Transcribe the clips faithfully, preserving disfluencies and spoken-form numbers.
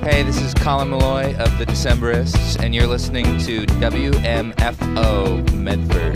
Hey, this is Colin Malloy of the Decemberists, and you're listening to W M F O Medford.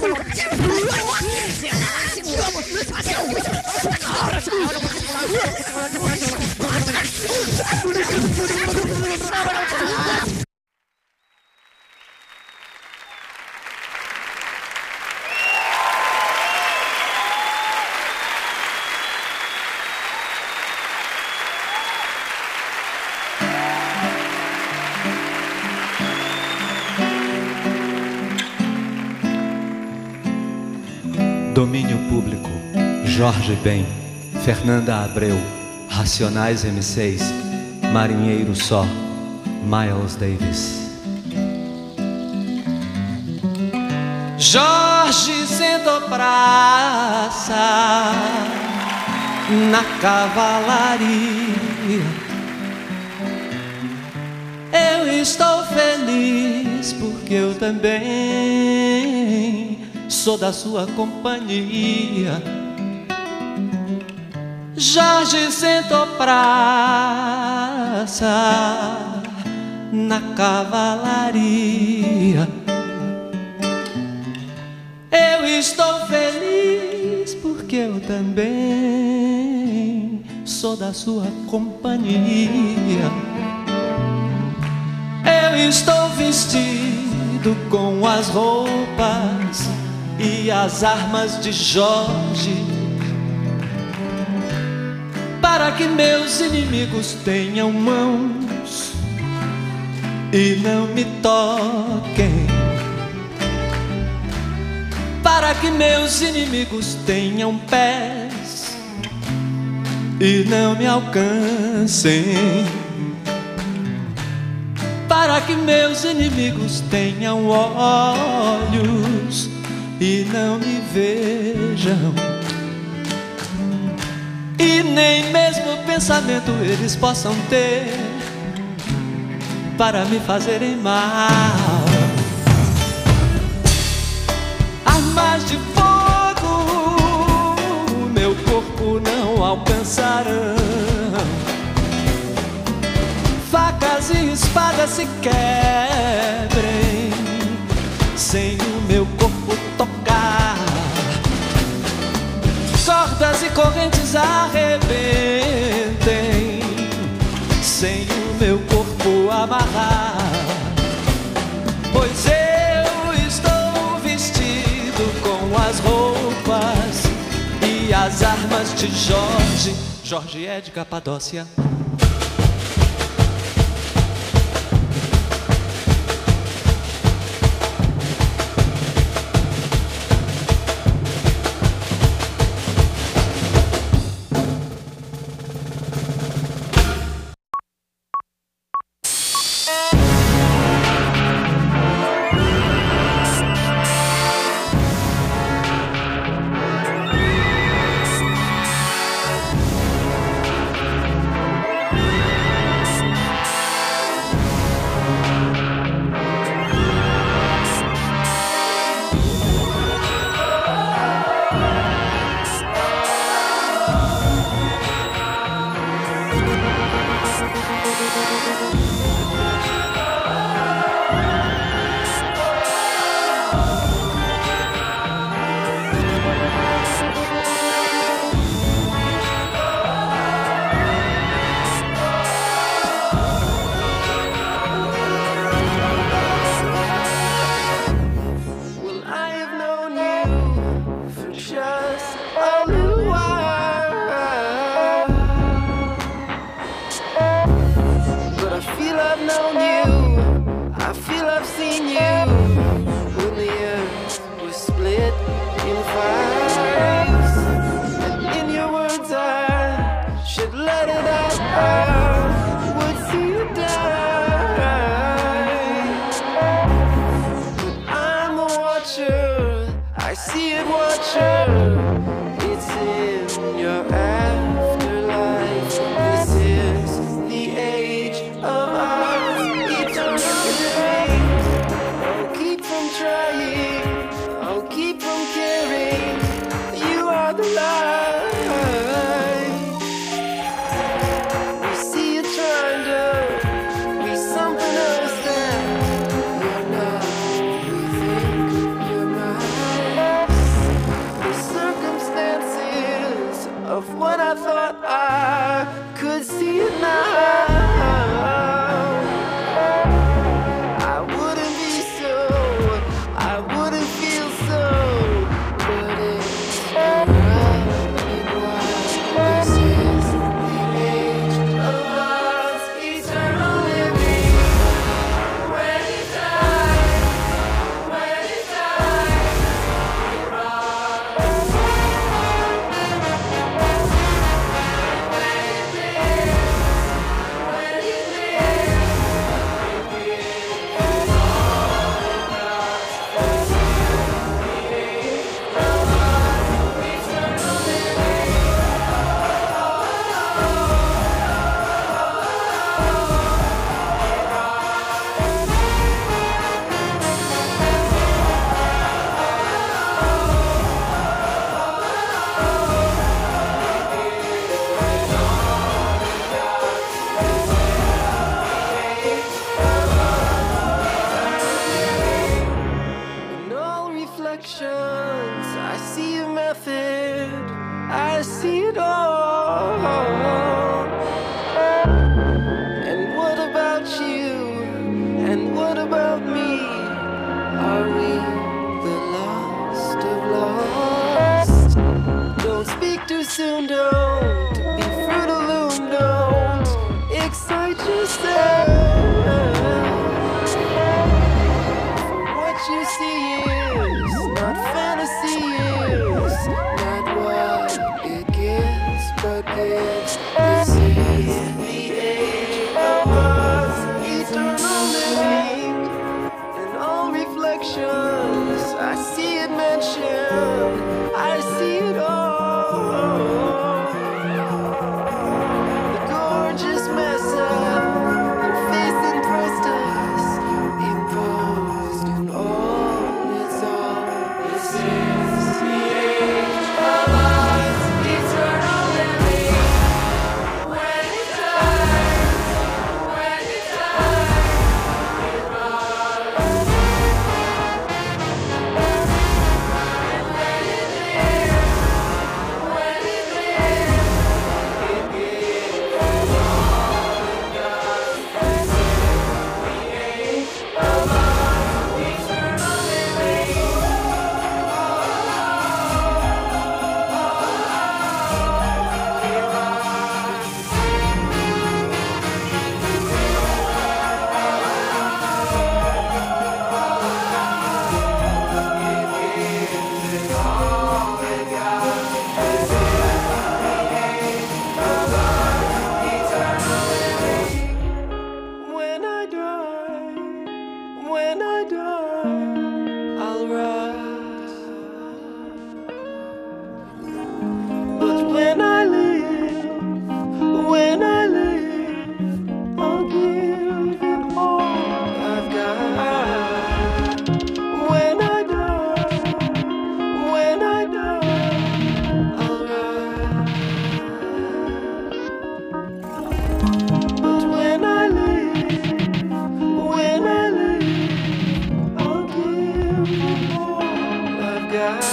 Domínio Público, Jorge Ben, Fernanda Abreu, Racionais M seis, Marinheiro Só, Miles Davis. Jorge sentou praça na cavalaria. Eu estou feliz porque eu também sou da sua companhia. Jorge sentou praça na cavalaria. Eu estou feliz porque eu também sou da sua companhia. Eu estou vestido com as roupas e as armas de Jorge, para que meus inimigos tenham mãos e não me toquem, para que meus inimigos tenham pés e não me alcancem, para que meus inimigos tenham olhos e não me vejam, e nem mesmo pensamento eles possam ter para me fazerem mal. Armas de fogo meu corpo não alcançarão, facas e espadas se quebrem sem o meu corpo tocar, cordas e correntes arrebentem sem o meu corpo amarrar, pois eu estou vestido com as roupas e as armas de Jorge. Jorge é de Capadócia. Something else that you're not. We think you're mine. I see a method, I see it all. And what about you? And what about me? Are we the lost of lost? Don't speak too soon, don't be Fruit of the Loom, don't excite yourself. For what you see is not fantasy, is not what it gives, but gives. This is the age of us, eternal living, and all reflections. I see it mentioned, I see it all. The gorgeous mess up your face impressed us, imposed in all its all. This is the age of us, eternal living. When it turns, when it turns, it runs. And when it lives, when it lives, it gives all it does. This is the age of us, eternal living. When I die, when I die, I'll rise. But when I live, when I live, I'll give it all I've got. When I die, when I die, I'll rise. But when I live, when I live, I'll give it all I've got.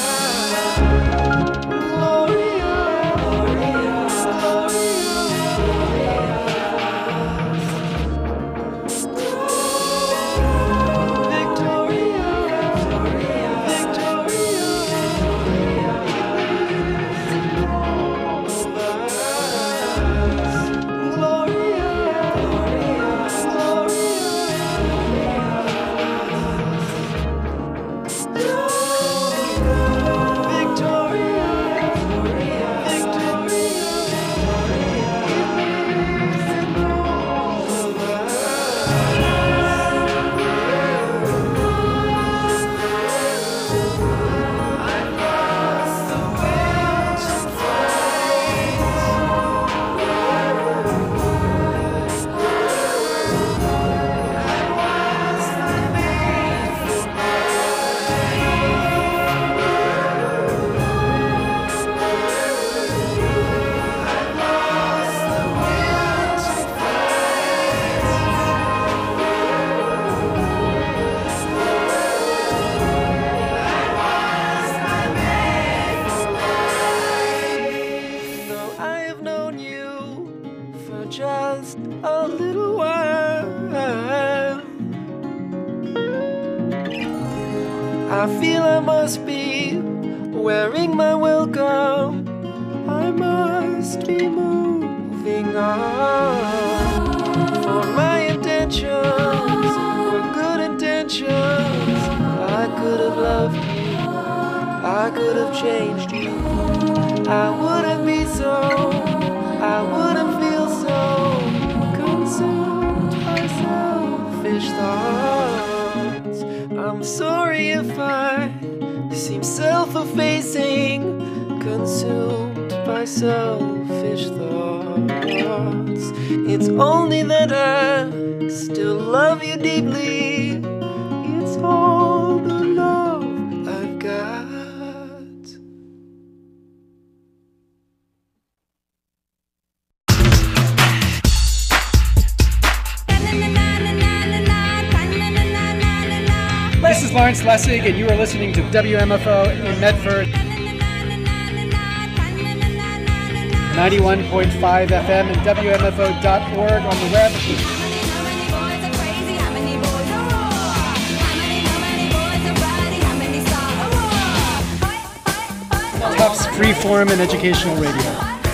Gloria, Gloria, Victoria, Though I have known you for just a little while, I feel I must be wearing my welcome. I must be moving on. For my intentions were good intentions. I could have loved you, I could have changed you. I wouldn't be so, I wouldn't feel so consumed by selfish thoughts. I'm sorry if I seem self-effacing, consumed by selfish thoughts. It's only that I still love you deeply. It's all the love I've got. This is Lawrence Lessig, and you are listening to W M F O in Medford. ninety-one point five F M and W M F O dot org on the web. Tufts Freeform and Educational Radio.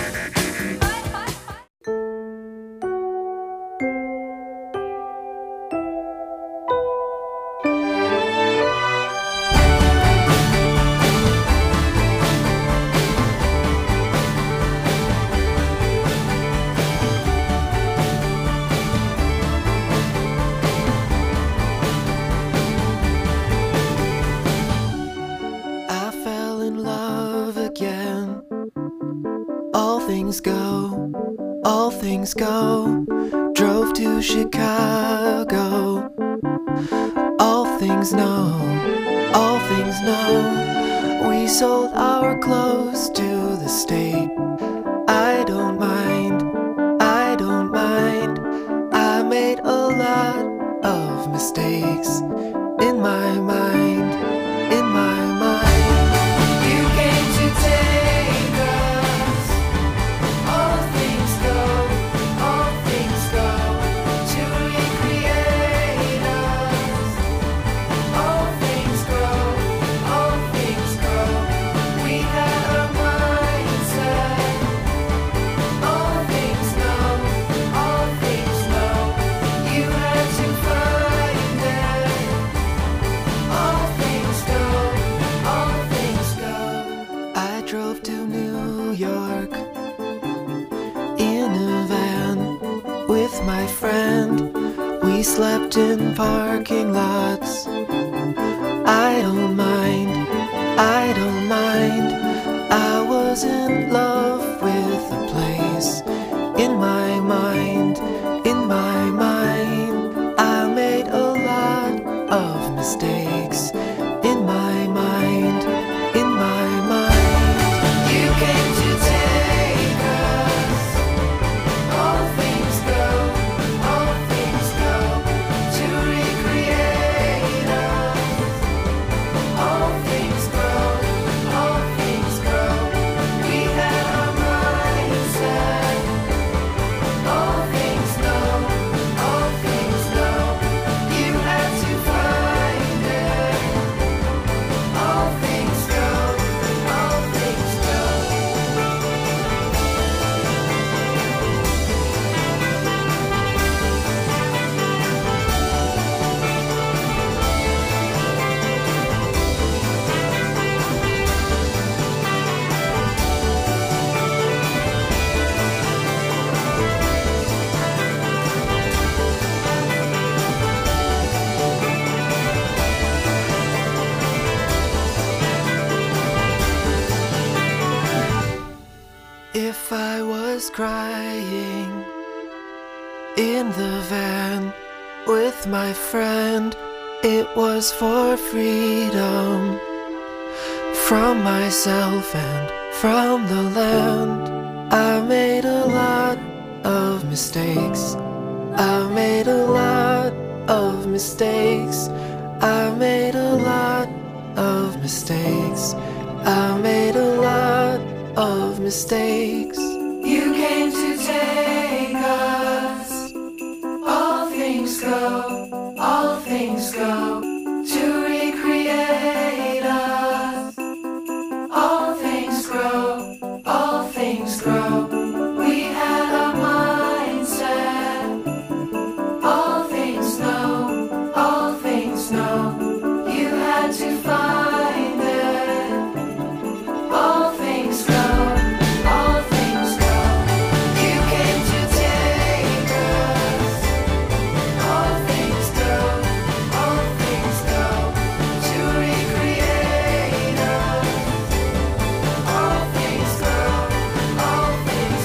Go, drove to Chicago. All things know, all things know. We sold our clothes to the state. I don't mind, I don't mind. I made a lot of mistakes in my mind, in my mind. You came to take us. All things go. My friend, we slept in parking lots. I don't mind, I don't mind. I was in love with the place. In my mind, in my mind, I made a lot of mistakes. In my mind, in my mind. You came to take us. All things go. If I was crying in the van with my friend, it was for freedom from myself and from the land. I made a lot of mistakes. I made a lot of mistakes. I made a lot of mistakes. I made a lot of mistakes. You came to take us. All things go, all things go to recreate us. All things grow, all things grow. We had a mindset. All things know, all things know. You had to find it. All things go. All things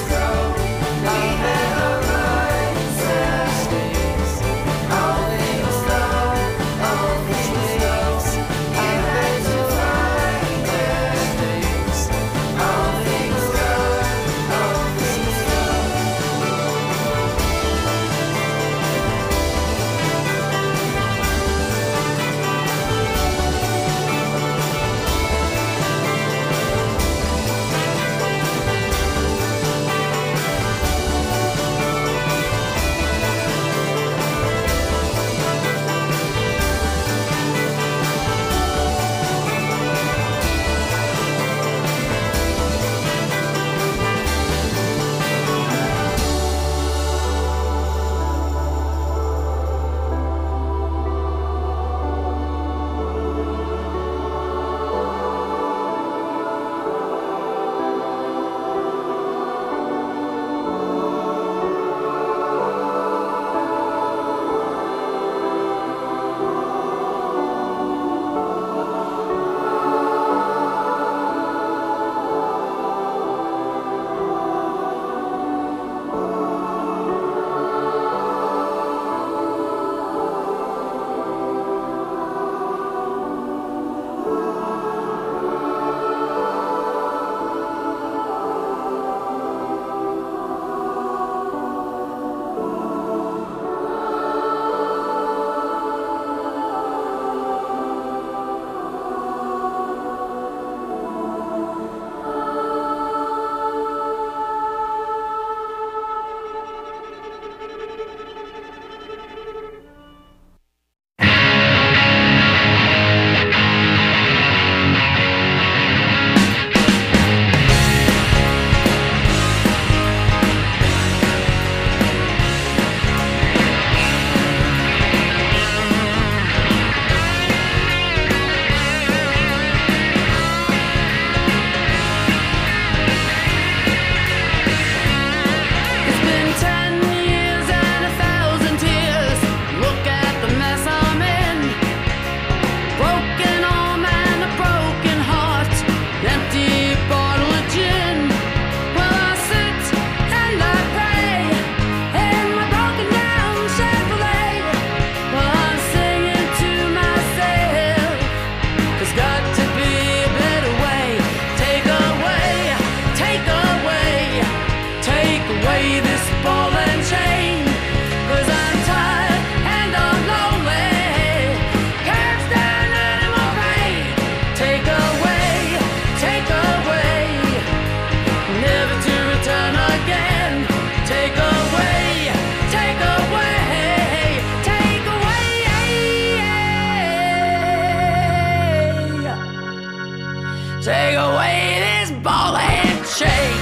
Take away this ball and chain.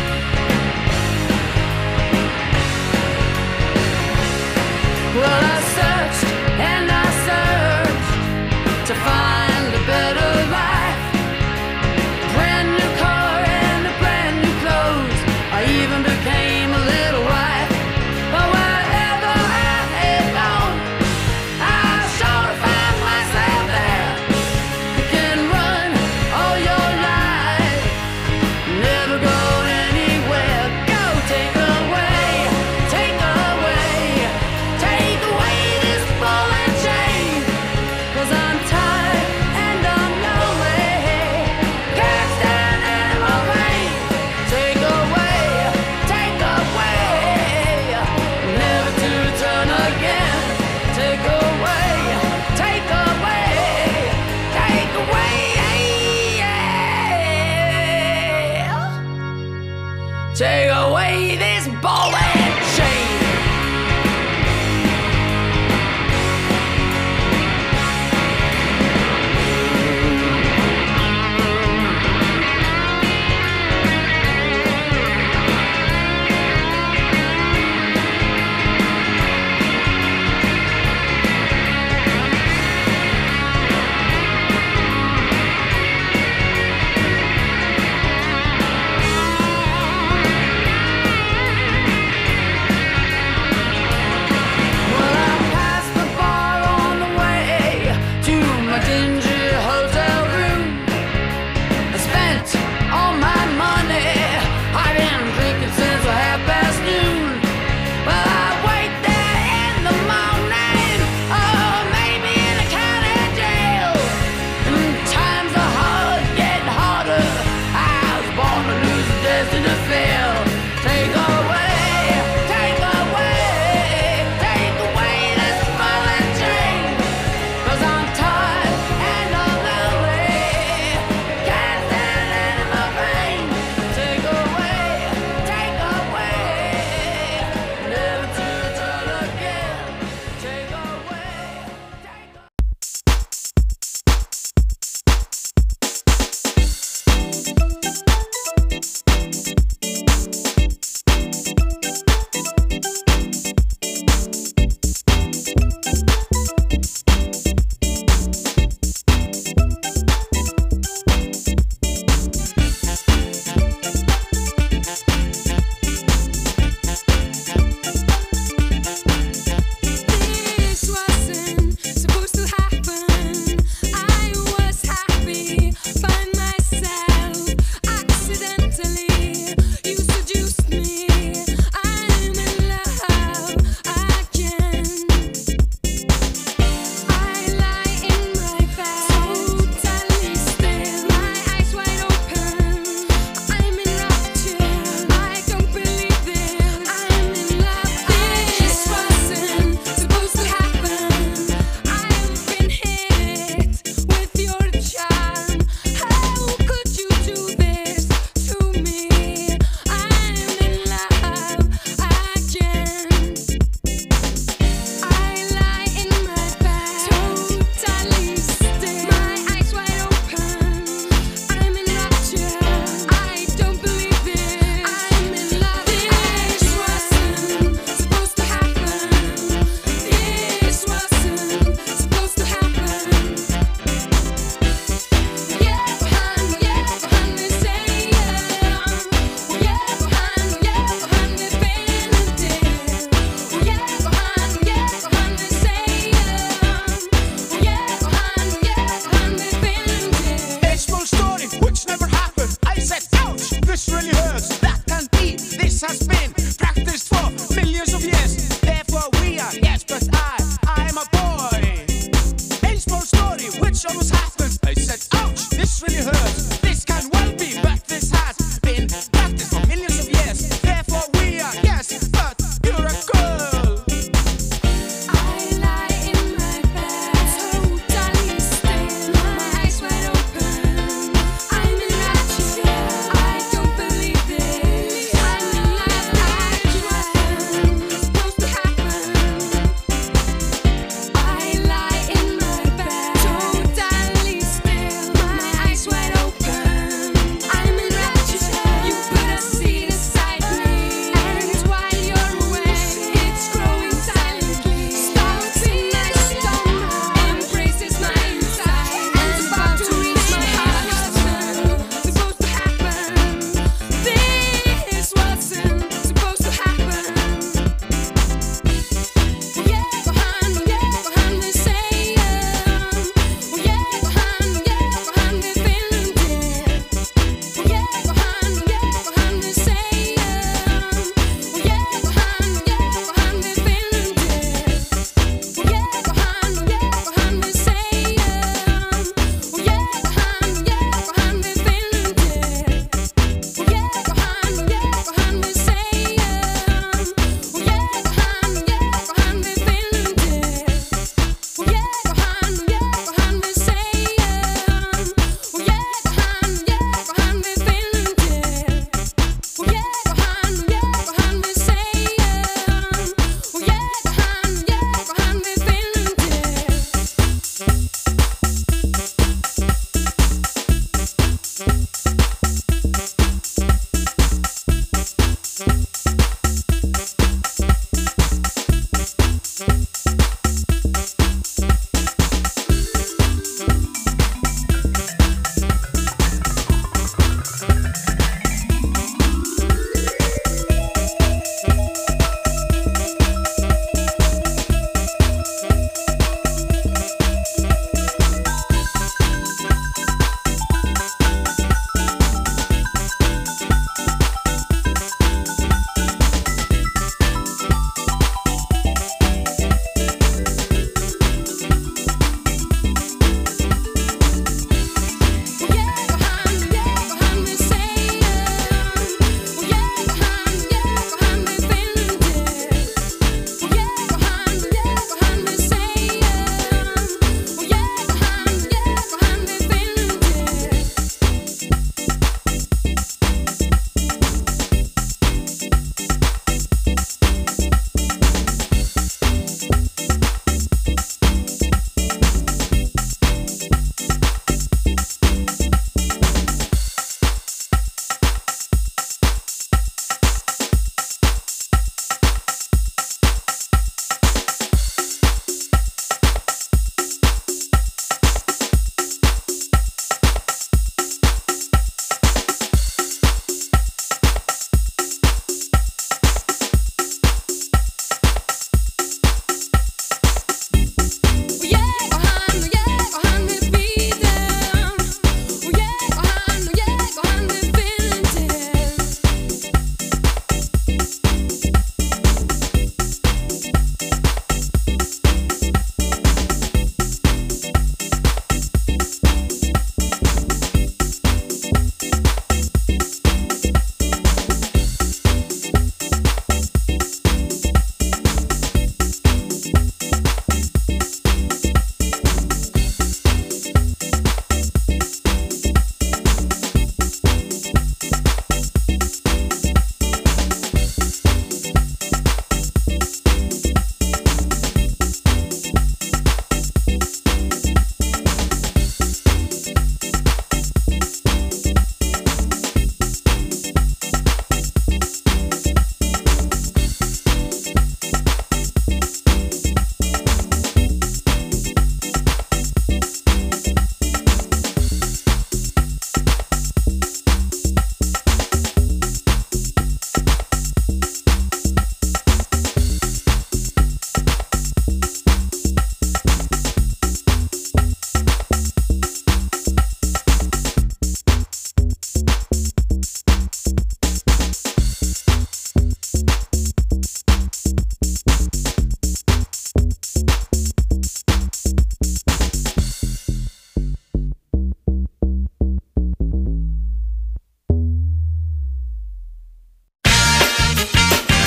Well, I searched and I searched to find a better life. Brand new car and a brand new clothes. I even became a little wife. But wherever I had gone, I sure to find myself there. You can run all your life, never go anywhere. Go take away, take away, take away this ball and chain. 'Cause I'm tired and I'm lonely, can't stand anymore pain. Take away, take away, never to return again. Take away, take away, take away. Take away this ball and chain.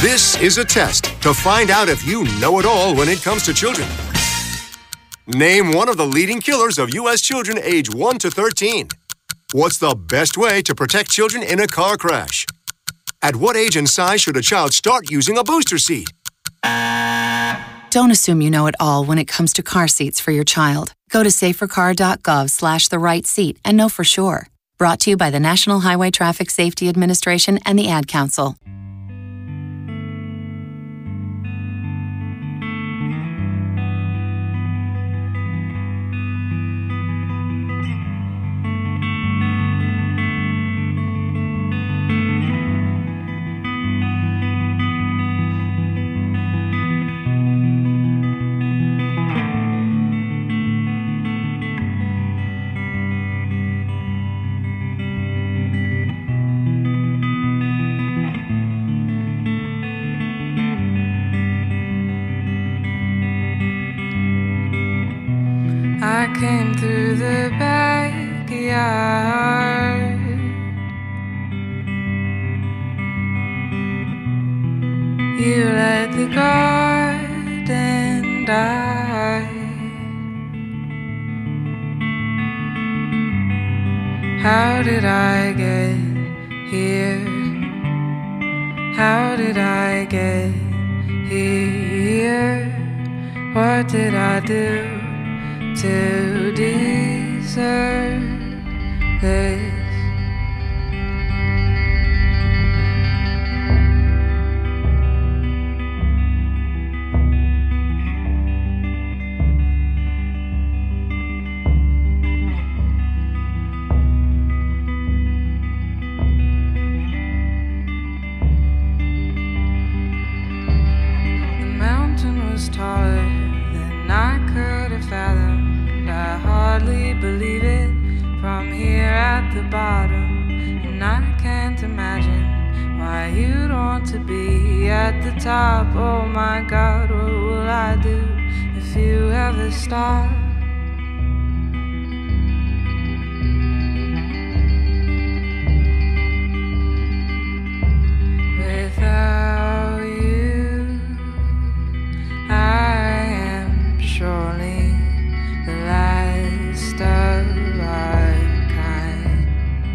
This is a test to find out if you know it all when it comes to children. Name one of the leading killers of U S children age one to thirteen. What's the best way to protect children in a car crash? At what age and size should a child start using a booster seat? Don't assume you know it all when it comes to car seats for your child. Go to safercar.gov slash the right seat and know for sure. Brought to you by the National Highway Traffic Safety Administration and the Ad Council. I came through the backyard. You let the garden die. How did I get here? How did I get here? What did I do to deserve this? The mountain was taller than I could have fathomed. I hardly believe it from here at the bottom. And I can't imagine why you'd want to be at the top. Oh my God, what will I do if you ever stop? Without you, I am surely the last of our kind.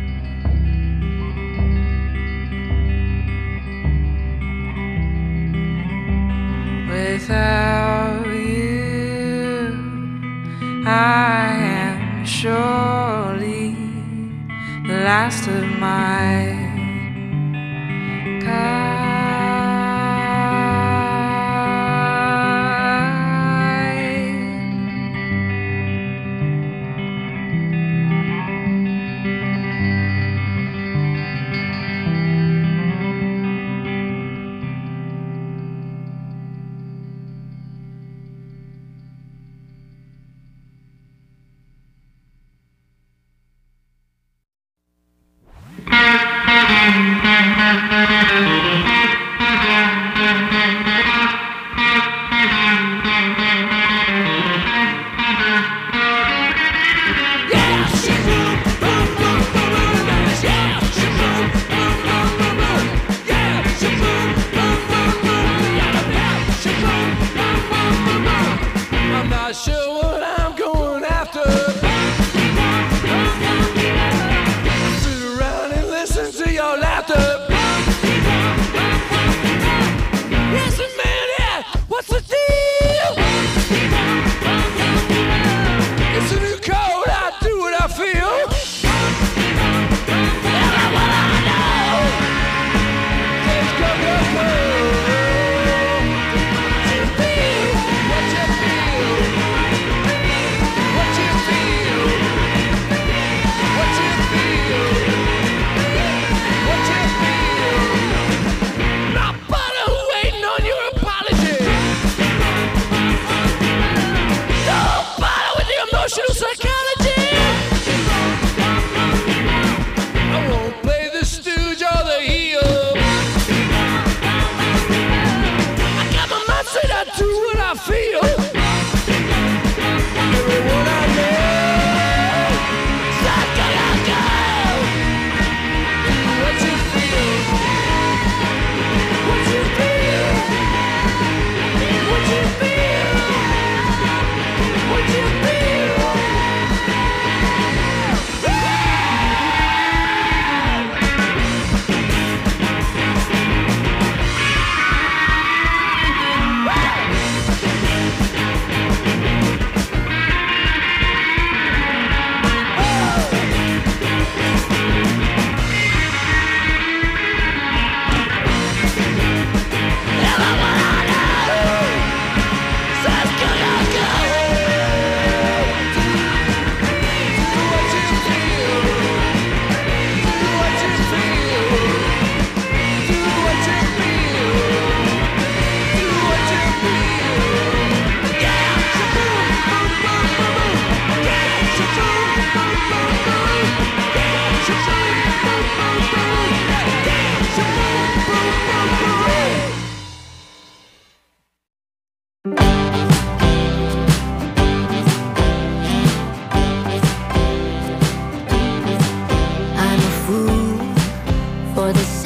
Without you, I am surely the last of my kind. I'm not sure what I'm going after. Sit around and listen to your laughter.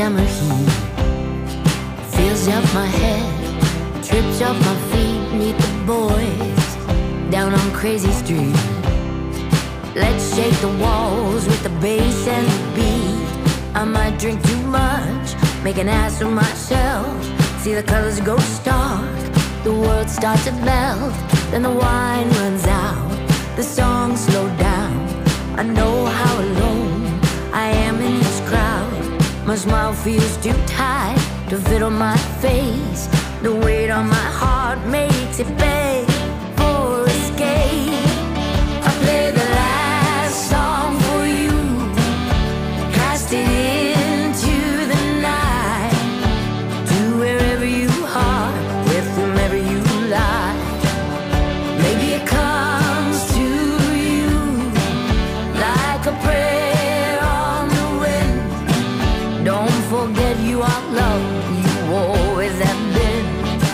summer heat fills up my head, trips off my feet. Meet the boys down on Crazy Street. Let's shake the walls with the bass and the beat. I might drink too much, make an ass of myself. See the colors go stark, the world starts to melt. Then the wine runs out, the songs slow down. I know how alone I am in this crowd. My smile feels too tight to fit on my face. The weight on my heart makes it beg for escape. I play the last song for you, cast it into the night, to wherever you are, with whomever you lie. Maybe it comes to you like a prayer on the wind. Don't forget you are loved, you always have been.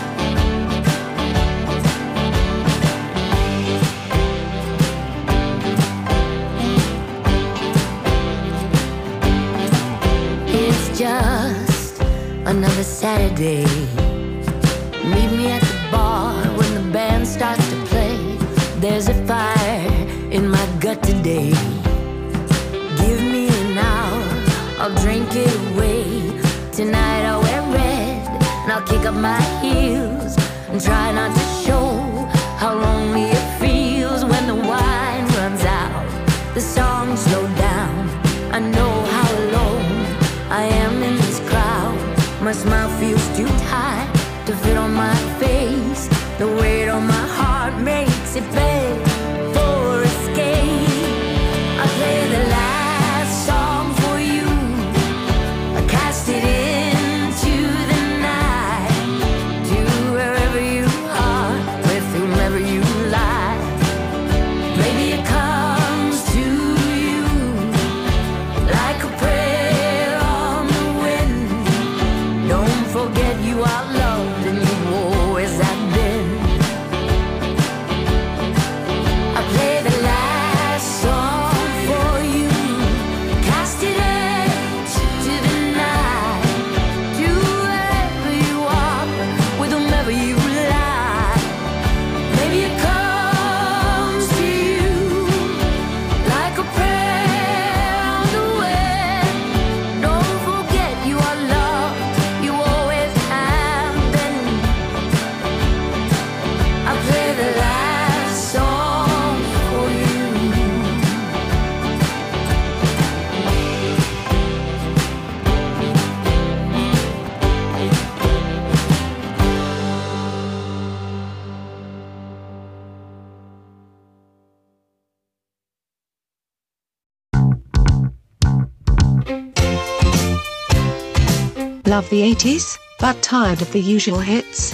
It's just another Saturday. Meet me at the bar when the band starts to play. There's a fire in my gut today. Give me an hour, I'll drink it away. Tonight I'll wear red and I'll kick up my heels and try not to show how lonely it feels when the wine runs out, the songs slow down. I know how alone I am in this crowd. My smile feels too tight to fit on my face. The weight on my heart makes it beg for escape. I play the last song for you, I cast it into the night, to wherever you are, with whomever you lie. Maybe it comes to you like a prayer on the wind. Don't forget you are loved and you always have been. I play the last song for you, cast it into the night, to wherever you are, with whomever you lie. Maybe it comes to you like a prayer on the wind. Don't forget you are loved, you always have been. I play the last song for you. Love the eighties, but tired of the usual hits?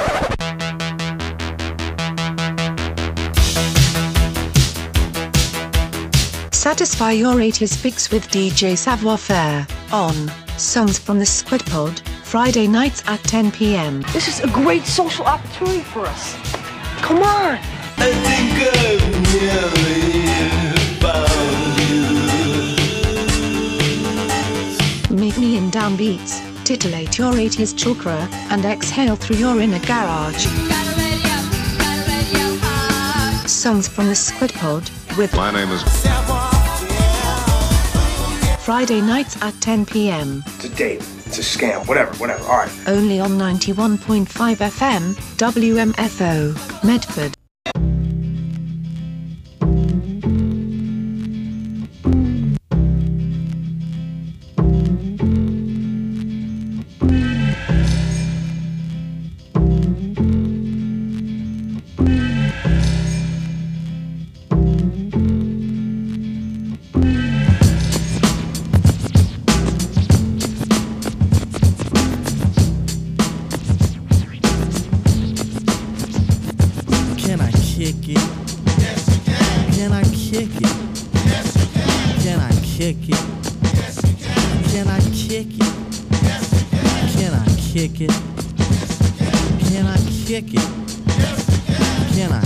Satisfy your eighties fix with D J Savoir Faire on Songs from the Squid Pod, Friday nights at ten p m. This is a great social opportunity for us. Come on! I think I've nearly found you. Meet me in downbeats, titillate your eighties chakra, and exhale through your inner garage. Songs from the Squid Pod with My name is Friday nights at ten p m. It's a date. It's a scam. Whatever, whatever. All right. Only on ninety-one point five F M, W M F O, Medford.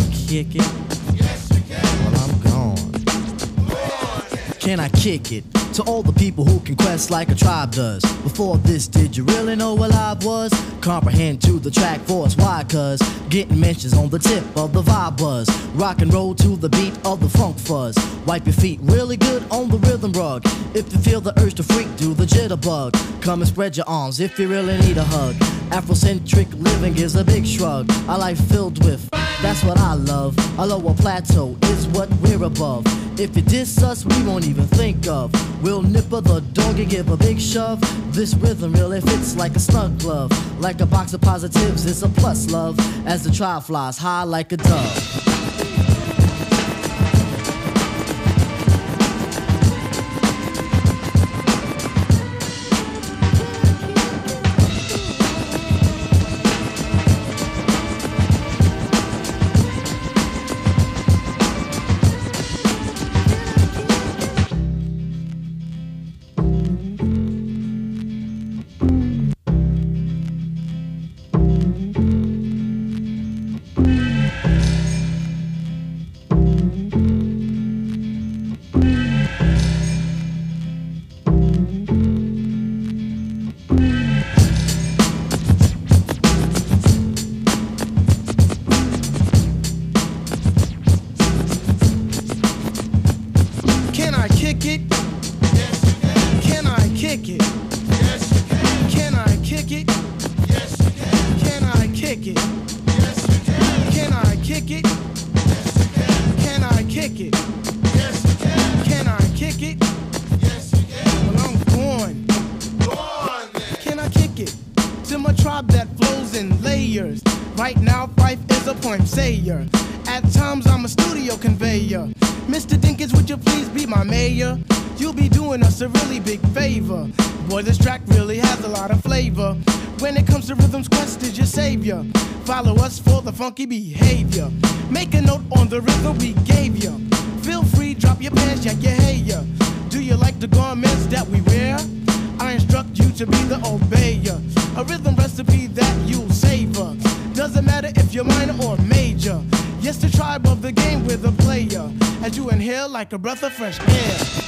Kick it To all the people who can quest like a tribe does. Before this, did you really know what live was? Comprehend to the track force, why? Cause getting mentions on the tip of the vibe buzz. Rock and roll to the beat of the funk fuzz. Wipe your feet really good on the rhythm rug. If you feel the urge to freak, do the jitterbug. Come and spread your arms if you really need a hug. Afrocentric living is a big shrug. A life filled with, that's what I love. A lower plateau is what we're above. If you diss us, we won't even think of. We'll nipper the dog and give a big shove. This rhythm really fits like a snug glove. Like a box of positives, it's a plus love. As the tribe flies high like a dove. Follow us for the funky behavior. Make a note on the rhythm we gave you. Feel free, drop your pants, yeah, yeah, hey, yeah. Do you like the garments that we wear? I instruct you to be the obeyer. A rhythm recipe that you'll savor. Doesn't matter if you're minor or major. Yes, the tribe of the game with a player. As you inhale like a breath of fresh air.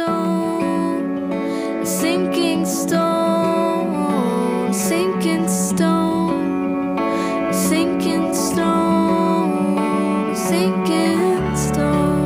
stone, a sinking stone, sinking stone, a sinking stone, a sinking stone.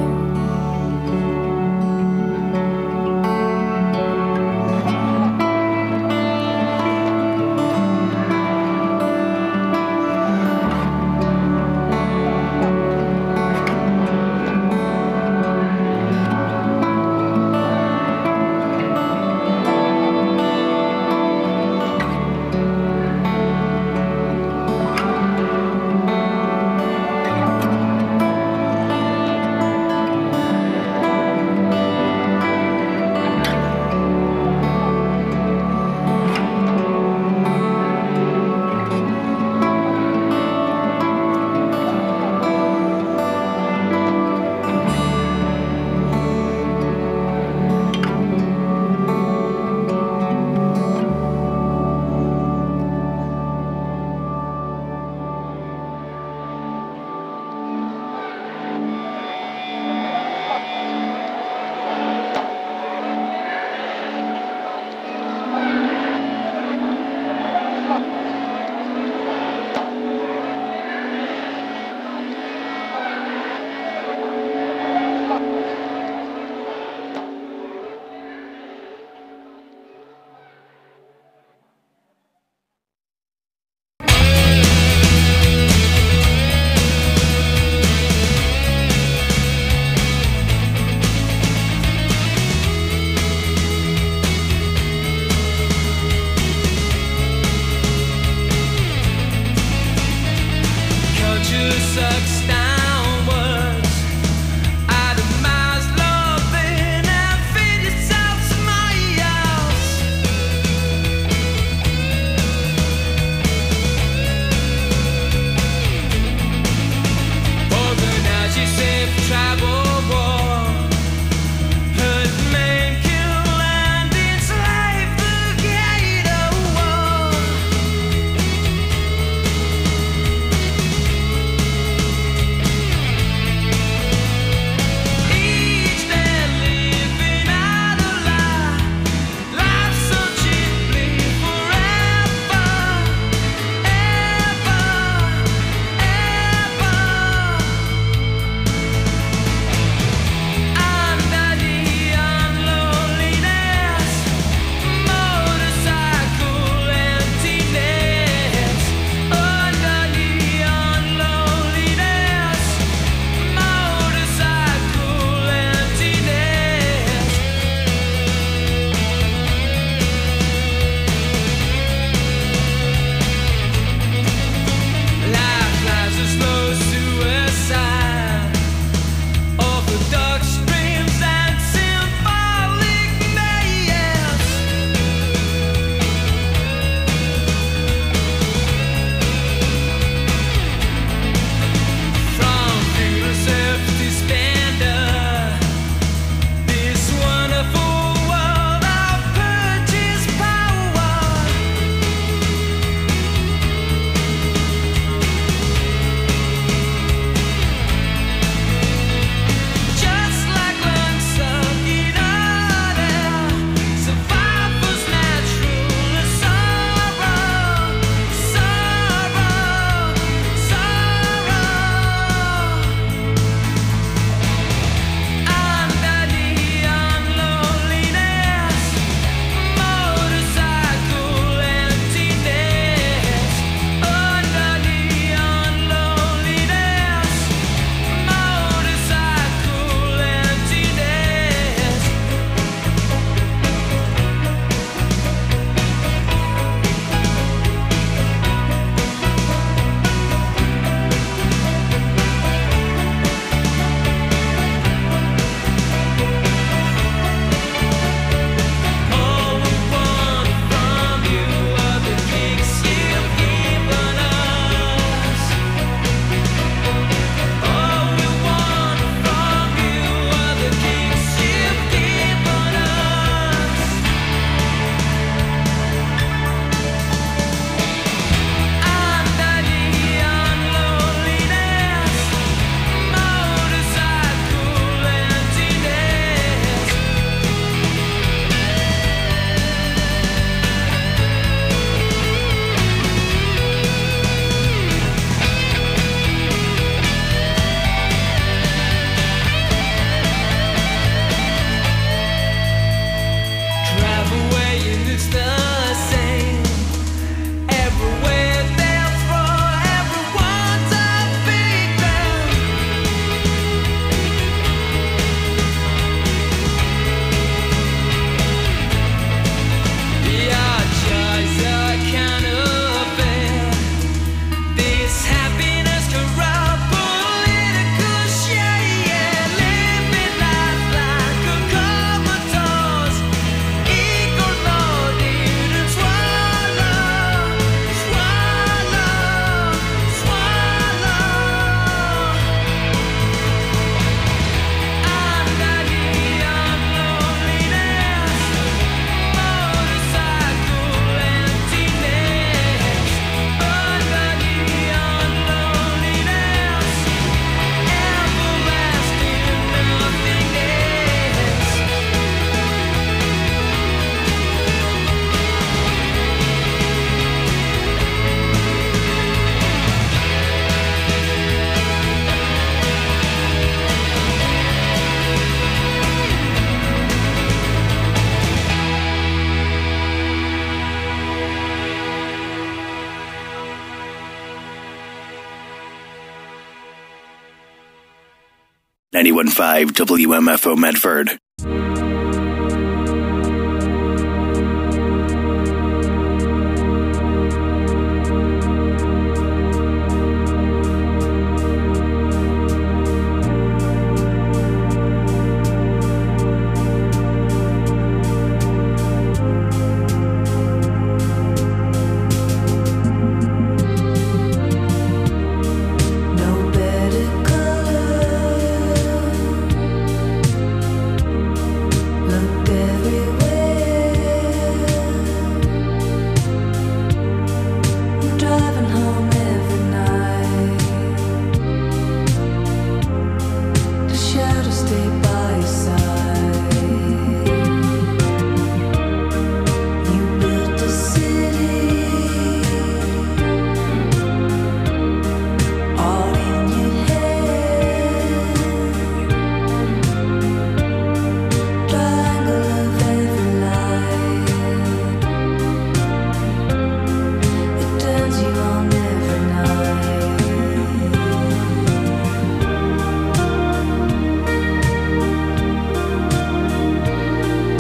ninety-one point five W M F O Medford.